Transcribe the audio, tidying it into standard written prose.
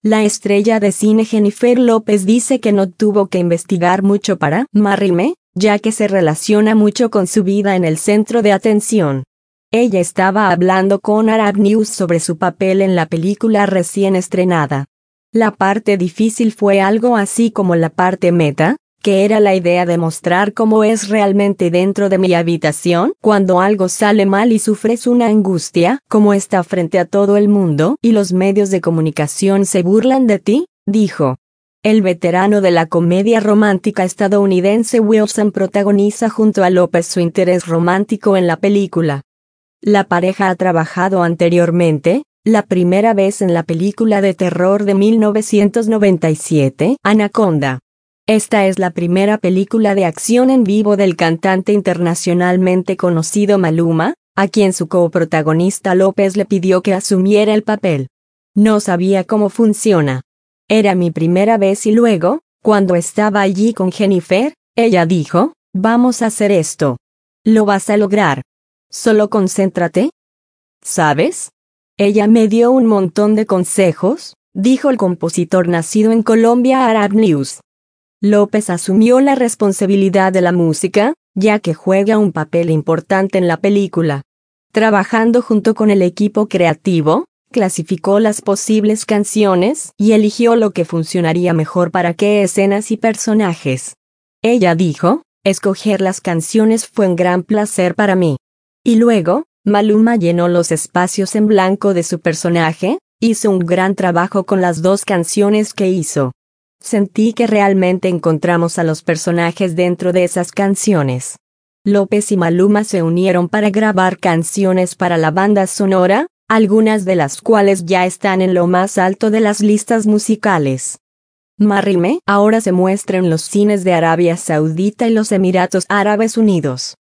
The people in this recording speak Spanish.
La estrella de cine Jennifer López dice que no tuvo que investigar mucho para Marry Me, ya que se relaciona mucho con su vida en el centro de atención. Ella estaba hablando con Arab News sobre su papel en la película recién estrenada. La parte difícil fue algo así como la parte meta, que era la idea de mostrar cómo es realmente dentro de mi habitación cuando algo sale mal y sufres una angustia, cómo está frente a todo el mundo y los medios de comunicación se burlan de ti, dijo. El veterano de la comedia romántica estadounidense Wilson protagoniza junto a López su interés romántico en la película. La pareja ha trabajado anteriormente, la primera vez en la película de terror de 1997, Anaconda. Esta es la primera película de acción en vivo del cantante internacionalmente conocido Maluma, a quien su coprotagonista López le pidió que asumiera el papel. No sabía cómo funciona. Era mi primera vez y luego, cuando estaba allí con Jennifer, ella dijo, vamos a hacer esto. Lo vas a lograr. Solo concéntrate. ¿Sabes? Ella me dio un montón de consejos, dijo el compositor nacido en Colombia a Arab News. López asumió la responsabilidad de la música, ya que juega un papel importante en la película. Trabajando junto con el equipo creativo, clasificó las posibles canciones y eligió lo que funcionaría mejor para qué escenas y personajes. Ella dijo, escoger las canciones fue un gran placer para mí. Y luego, Maluma llenó los espacios en blanco de su personaje, hizo un gran trabajo con las dos canciones que hizo. Sentí que realmente encontramos a los personajes dentro de esas canciones. López y Maluma se unieron para grabar canciones para la banda sonora, algunas de las cuales ya están en lo más alto de las listas musicales. Marry Me ahora se muestra en los cines de Arabia Saudita y los Emiratos Árabes Unidos.